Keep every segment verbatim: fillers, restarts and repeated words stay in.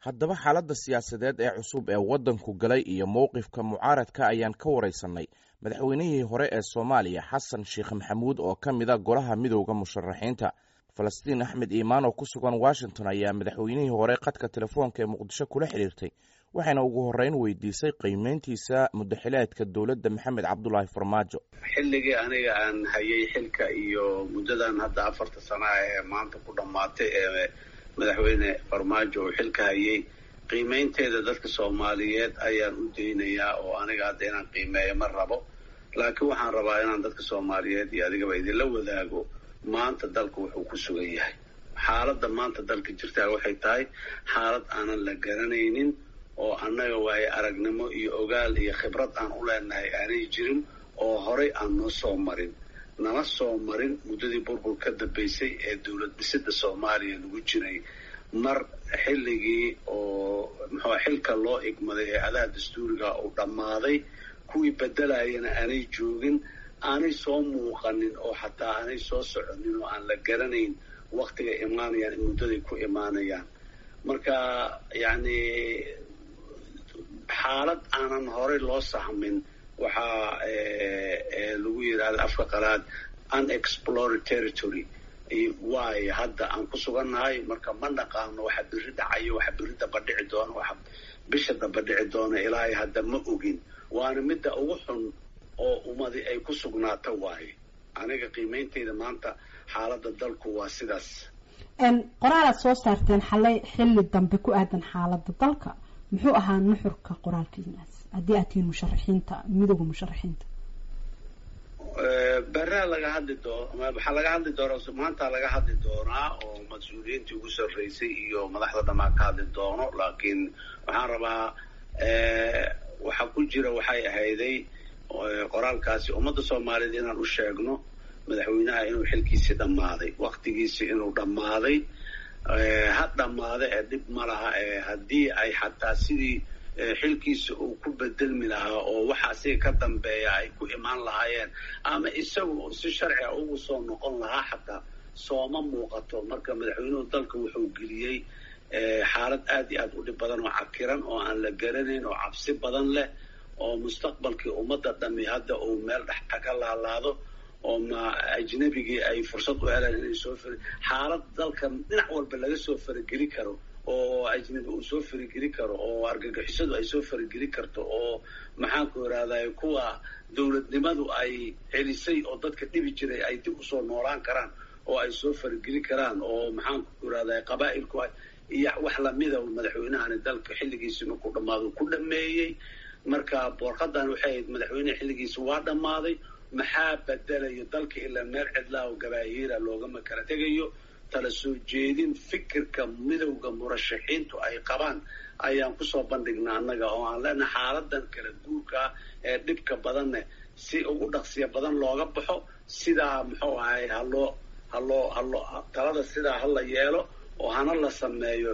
haddaba xaaladda siyaasadeed ee cusub ee waddanku galay iyo mowqifka mucaaradka ayaan ka waraysanay madaxweynihii hore ee soomaaliya xasan sheekh maxamuud oo ka mida golaha midowda musharaxiinta. falastiin axmed iimaan oo ku sugan washington ayaa madaxweynihii hore khadka telefoonka ee muqdisho kula xidhiirtay, waxayna ugu horreyn weydiisay qiimeyntiisa muddaxileedka dowladda maxamed cabdulaahi farmaajo. xilligii aniga aan hayay xilka iyo muddadan hadda afarta sano ee maanta ku dhammaatay ee madaxweyne farmaajo uu xilka hayay, qiimeynteeda dadka soomaaliyeed ayaan u daynayaa oo aniga hadda inaan qiimeeyo ma rabo, laakiin waxaan rabaa inaan dadka soomaaliyeed iyo adigaba idinla wadaago maanta dalku wuxuu ku sugan yahay. xaaladda maanta dalka jirtaa waxay tahay xaalad aanan la garanaynin oo annaga waaye aragnimo iyo ogaal iyo khibrad aan u leenahay aanay jirin oo horay aan noo soo marin nala soo marin muddadii burbur ka dambaysay ee dowlad dhisida soomaaliya lagu jiray. mar xilligii oo muxuu xilka loo igmaday ee adaha dastuuriga uu dhammaaday, kuwii bedelayana aanay joogin, aanay soo muuqanin oo xataa aanay soo soconin oo aan la garanayn waktiga imaanayaan in muddaday ku imaanayaan. marka yacni xaalad aanan horey loo sahmin waxaa lagu yidhahda afka qalaad unexplored territory waayo hadda aan ku sugannahay. marka ma naqaano waxa biri dhacayo, waxa biri daba dhici doono, waxa bisha daba dhici doono ilaahay hadda ma ogin. waana midda ugu xun oo ummadi ay ku sugnaato waaye. aniga qiimeynteyda maanta xaaladda dalku waa sidaas. qoraalaad soo saarteen xalay xilli dambe ku aadan xaaladda dalka, muxuu ahaa nuxurka qoraalkiinaas haddii aad tihiin musharaxiinta midowda musharaxiinta? beraa laga hadli doono, waxaa laga hadli doonaa maanta laga hadli doonaa oo mas-uuliyiintii ugu sarreysay iyo madaxda dhammaan ka hadli doono, laakiin waxaan rabaa waxa ku jira waxay ahayday qoraalkaasi ummadda soomaaliyeed inaan u sheegno madaxweynaha inuu xilkiisii dhammaaday, waktigiisii inuu dhammaaday. ha dhammaada ee dhib ma laha, ee haddii ay xataa sidii xilkiisa uu ku bedelmi lahaa oo waxa asiga ka dambeeya ay ku imaan lahaayeen ama isagu si sharci a ugu soo noqon lahaa xataa sooma muuqato. marka madaxweynuhu dalka wuxuu geliyey xaalad aad iyo aad u dhib badan oo cakiran oo aan la garanayn oo cabsi badan leh oo mustaqbalkii ummadda dhami hadda uu meel dhex ka laalaado oo ma ajnabigii ay fursad u helaan inay soo fari xaalad dalkan dhinac walba laga soo farageli karo oo ajnabi uu soo farageli karo oo argagixisadu ay soo farageli karto oo maxaanku irahday kuwa dowladnimadu ay celisay oo dadka dhibi jiray ay dib usoo noolaan karaan oo ay soo farageli karaan oo maxaanku irahday qabaa'ilku iyo wax lamida madaxweynahani dalka xilligiisii markuu dhammaado ku dhameeyey. marka boorqadan waxay ahayd madaxweyne xilligiisa waa dhammaaday, maxaa bedelayo dalka ilaa meel cidlaa oo gabaahiira loogama kala tegayo. tala soo jeedin fikirka midowda murashaxiintu ay qabaan ayaan kusoo bandhignaa annaga oo aan leenahay xaaladan kala guurka ee dhibka badanne si ugu dhaqsiya badan looga baxo, sidaa muxuu ahay haloo haloo haloo talada sidaa hala yeelo oo hana la sameeyo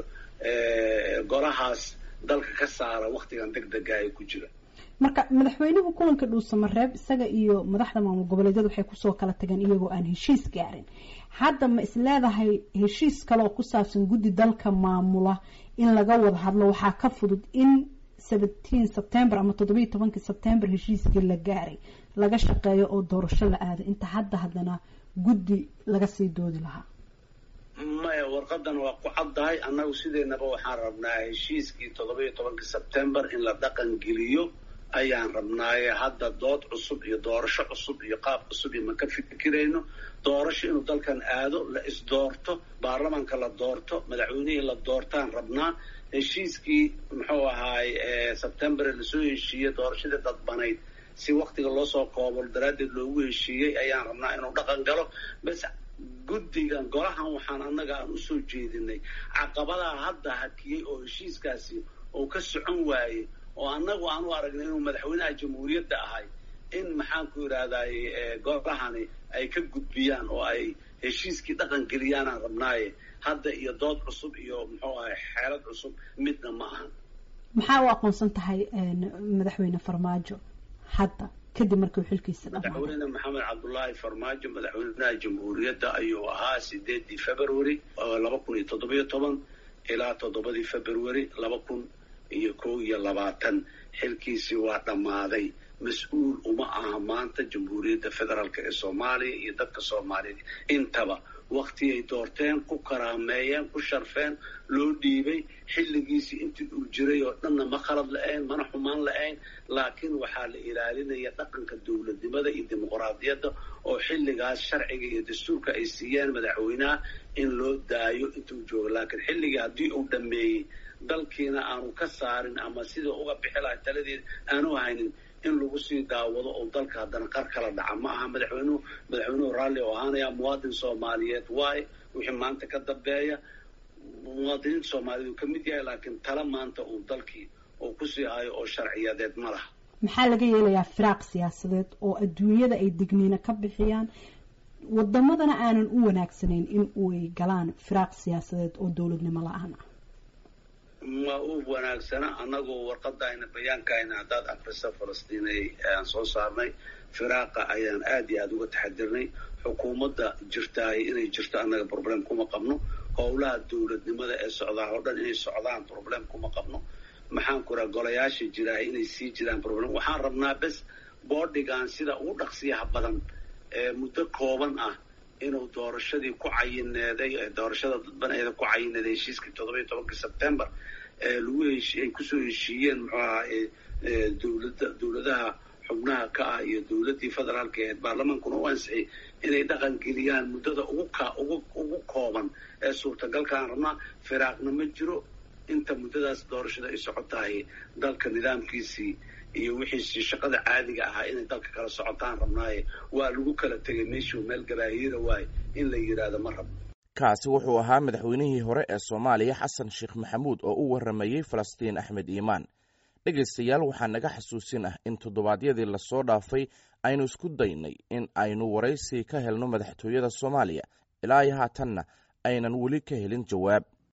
golahaas dalka ka saara waktigan degdega ay ku jira. marka madaxweynuhu kulanka dhuusamareeb isaga iyo madaxda maamul goboleedyada waxay kusoo kala tageen iyagoo aan heshiis gaarin. hadda ma is leedahay heshiis kale oo ku saabsan guddi dalka maamula in laga wada hadlo waxaa ka fudud in seventeen September ama toddobiyo tobankii September heshiiskii la gaaray laga shaqeeyo oo doorasho la aado inta hadda haddana guddi laga sii doodi lahaa? maya, warqadan waa ku caddahay. annagu sideennaba waxaan rabnaa heshiiskii toddobiyo tobankii September in la dhaqan geliyo ayaan rabnaaye. hadda dood cusub iyo doorasho cusub iyo qaab cusub iyo ma ka fikirayno. doorasho inuu dalkan aado, la isdoorto, baarlamaanka la doorto, madaxweynihii la doortaan rabnaa. heshiiskii muxuu ahaay September lasoo heshiiyey doorashadii dadbanayd si waktiga loo soo koobo daraaddeed loogu heshiiyey ayaan rabnaa inuu dhaqan galo. bas guddigan golahan waxaan annaga aan usoo jeedinay caqabadaha hadda hakiyey oo heshiiskaasi uu ka socon waayey oo annagu aan u aragnay inuu madaxweynaha jamhuuriyadda ahay in maxaanku irahday golahani ay ka gudbiyaan oo ay heshiiskii dhaqan geliyaanaan rabnaaye. hadda iyo dood cusub iyo muxuu ahay xeelad cusub midna ma ahan. maxaa u aqoonsan tahay madaxweyne farmaajo hadda kadib markii xilkiisa dhamaaday? madaxweyne maxamed cabdulaahi farmaajo madaxweynaha jamhuuriyadda ayuu ahaa sideedii February laba kun iyo toddobiyo toban ilaa toddobadii february laba kun iyo kow iyo labaatan xilkiisii waa dhammaaday. mas-uul uma aha maanta jamhuuriyadda federaalk ee soomaaliya iyo dadka soomaaliyeed intaba wakti ay doorteen ku karaameeyeen ku sharfeen loo dhiibay xilligiisii intii uu jiray oo dhanna ma khalad la-ayn mana xumaan la-ayn, laakiin waxaa la ilaalinaya dhaqanka dowladnimada iyo dimuqraadiyadda oo xilligaas sharciga iyo dastuurka ay siiyeen madaxweynaha in loo daayo intuu joogo. laakiin xilligii haddii uu dhammeeyey dalkiina aanu ka saarin ama sida uga bixi lahay taladeeda aanu haynin in lagu sii daawado oo dalka haddana qar kala dhaca ma aha. madaxweynuhu madaxweynuhu raalli oo ahaanaya muwaadin soomaaliyeed waaye wixii maanta ka dambeeya muwaadiniinta soomaaliyeed uu ka mid yahay, laakiin tala maanta uu dalkii oo kusii hayo oo sharciyadeed ma laha. maxaa laga yeelayaa firaaq siyaasadeed oo adduunyada ay digniina ka bixiyaan wadamadana aanan u wanaagsanayn in ay galaan firaaq siyaasadeed oo dowladnimo la-aan ah? ma u wanaagsana. annagoo warqadayna bayaankayna haddaad akrisa falastiinay aan soo saarnay firaaqa ayaan aad iyo aada uga taxadirnay. xukuumadda jirtaay inay jirto annaga problem kuma qabno. howlaha dowladnimada ee socdaa oo dhan inay socdaan problem kuma qabno. maxaan ku raha golayaasha jiraay inay sii jiraan problem. waxaan rabnaa bes boodhigan sida ugu dhaqsiyaha badan ee muddo kooban ah inuu doorashadii ku cayineeday doorashada dadbaneeda ku cayineeday heshiiskii toddoba iyo tobankii sebtembar ee lagu heshi ay kusoo heshiiyeen muxuu ahaa dowladda dowladaha xubnaha ka ah iyo dowladdii federaalka ee baarlamaankuna u ansixiyay inay dhaqan geliyaan muddada ugu ka ugu ugu kooban ee suurtagalkaan rabnaa. firaaqna ma jiro inta muddadaas doorashada ay socotahay dalka nidaamkiisii iyo wixiisii shaqada caadiga ahaa inay dalka kala socotaan rabnaaye waa lagu kala tegay meeshuu meel gabaahiyada waaye in la yidhaahdo ma rabo. kaasi wuxuu ahaa madaxweynihii hore ee soomaaliya xasan sheekh maxamuud oo u warramayey falastiin axmed iimaan. dhegaystayaal waxaa naga xasuusin ah in toddobaadyadii lasoo dhaafay aynu isku daynay in aynu waraysi ka helno madaxtooyada soomaaliya ilaa iyo haatanna aynan weli ka helin jawaab.